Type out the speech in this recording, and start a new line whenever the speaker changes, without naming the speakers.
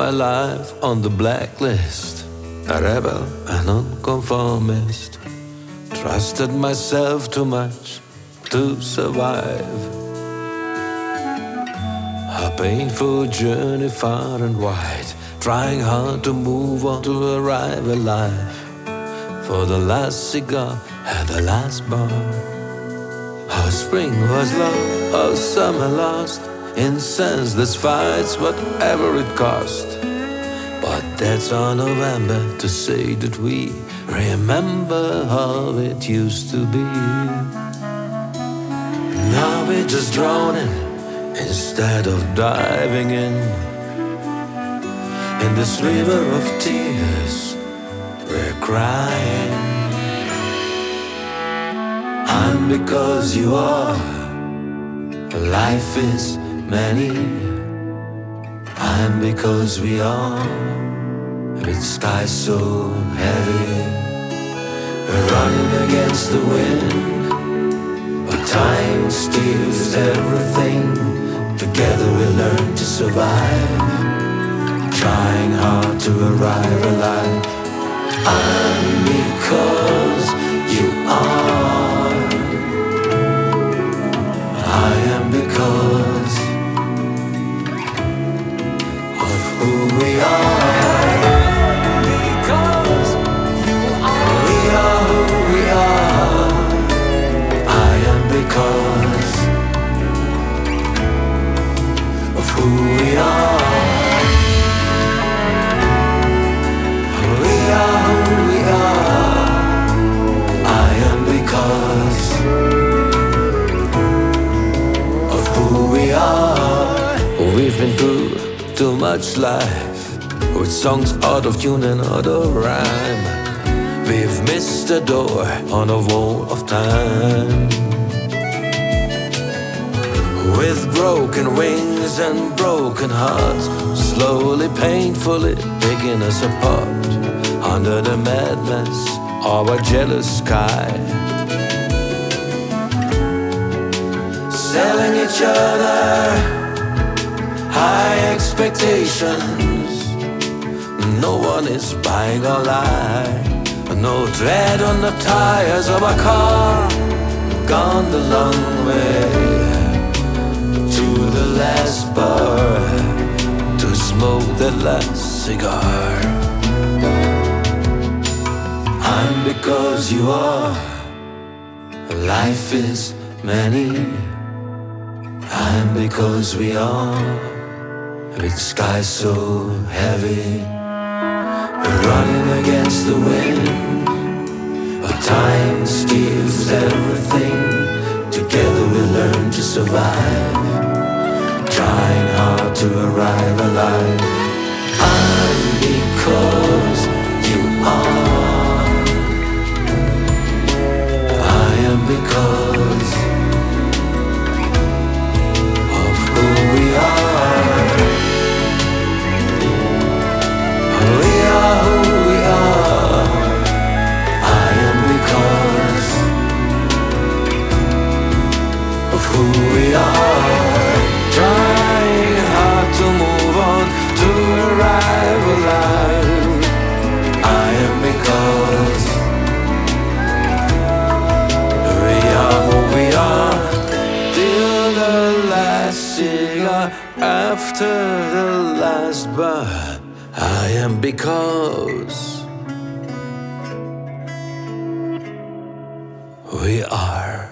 my life on the blacklist, a rebel, a nonconformist. Trusted myself too much to survive. A painful journey far and wide, trying hard to move on to arrive alive. For the last cigar and the last bar. Our spring was love, our summer lost, in senseless fights, whatever it cost. But that's our November to say that we remember how it used to be. Now we're just drowning instead of diving in this river of tears, we're crying. I'm because you are. Life is many. I'm because we are. With skies so heavy, we're running against the wind, but time steals everything. Together we learn to survive, trying hard to arrive alive. I'm because you are. I am because of who we are. Because you are. We are who we are. I am because of who we are. We are who we are. I am because of who we are. We've been through too much life, with songs out of tune and out of rhyme. We've missed the door on a wall of time, with broken wings and broken hearts, slowly, painfully picking us apart, under the madness of a jealous sky. Selling each other high expectations. No one is buying our lie. No tread on the tires of a car. Gone the long way to the last bar to smoke the last cigar. I'm because you are. Life is many. I'm because we are. With skies so heavy, we're running against the wind, but time steals everything. Together we learn to survive, trying hard to arrive alive. I'm because you are. I am because of who we are. We are who we are. I am because of who we are. Trying hard to move on to arrive alive. I am because we are who we are. Till the last cigar, after the last bar. I am because we are.